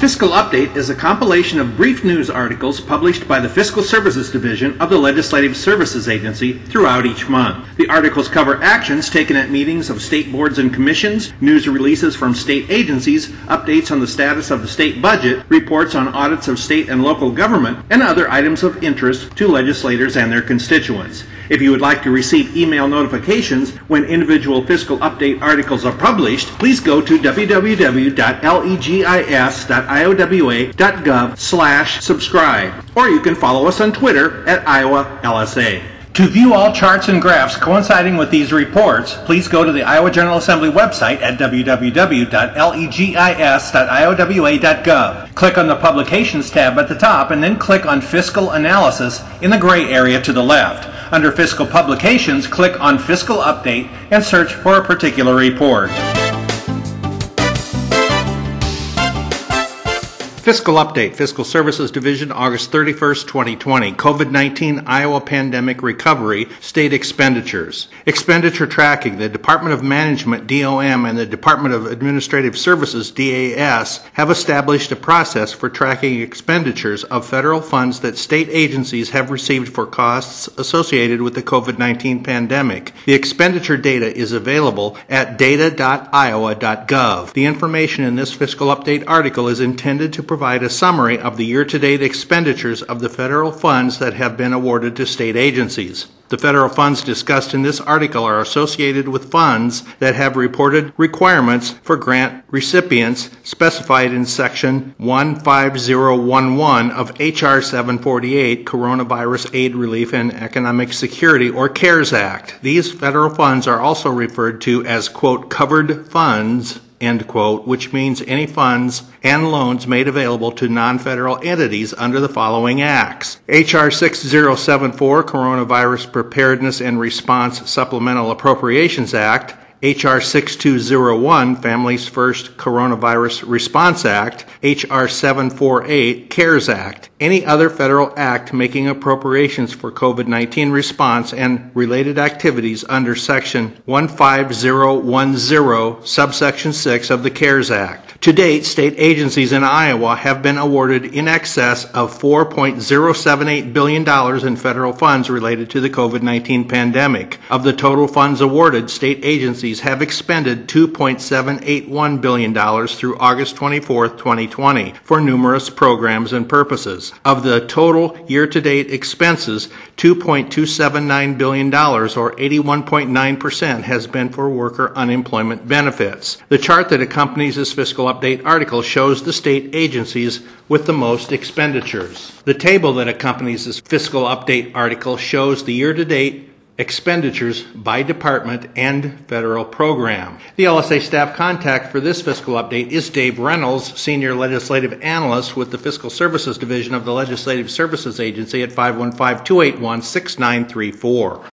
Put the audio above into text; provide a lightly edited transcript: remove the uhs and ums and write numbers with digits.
Fiscal Update is a compilation of brief news articles published by the Fiscal Services Division of the Legislative Services Agency throughout each month. The articles cover actions taken at meetings of state boards and commissions, news releases from state agencies, updates on the status of the state budget, reports on audits of state and local government, and other items of interest to legislators and their constituents. If you would like to receive email notifications when individual Fiscal Update articles are published, please go to www.legis.iowa.gov/subscribe, or you can follow us on Twitter at @IowaLSA. To view all charts and graphs coinciding with these reports, please go to the Iowa General Assembly website at www.legis.iowa.gov. Click on the Publications tab at the top and then click on Fiscal Analysis in the gray area to the left. Under Fiscal Publications, click on Fiscal Update and search for a particular report. Fiscal Update, Fiscal Services Division, August 31st, 2020. COVID-19 Iowa Pandemic Recovery State Expenditures. Expenditure Tracking. The Department of Management, DOM, and the Department of Administrative Services, DAS, have established a process for tracking expenditures of federal funds that state agencies have received for costs associated with the COVID-19 pandemic. The expenditure data is available at data.iowa.gov. The information in this Fiscal Update article is intended to provide a summary of the year-to-date expenditures of the federal funds that have been awarded to state agencies. The federal funds discussed in this article are associated with funds that have reported requirements for grant recipients specified in Section 15011 of H.R. 748, Coronavirus Aid, Relief, and Economic Security, or CARES Act. These federal funds are also referred to as, quote, covered funds, end quote, which means any funds and loans made available to non-federal entities under the following acts. H.R. 6074, Coronavirus Preparedness and Response Supplemental Appropriations Act, H.R. 6201, Families First Coronavirus Response Act, H.R. 748, CARES Act, any other federal act making appropriations for COVID-19 response and related activities under Section 15010, subsection 6 of the CARES Act. To date, state agencies in Iowa have been awarded in excess of $4.078 billion in federal funds related to the COVID-19 pandemic. Of the total funds awarded, state agencies have expended $2.781 billion through August 24, 2020 for numerous programs and purposes. Of the total year-to-date expenses, $2.279 billion, or 81.9%, has been for worker unemployment benefits. The chart that accompanies this Fiscal Update article shows the state agencies with the most expenditures. The table that accompanies this Fiscal Update article shows the year-to-date expenditures by department and federal program. The LSA staff contact for this Fiscal Update is Dave Reynolds, Senior Legislative Analyst with the Fiscal Services Division of the Legislative Services Agency at 515-281-6934.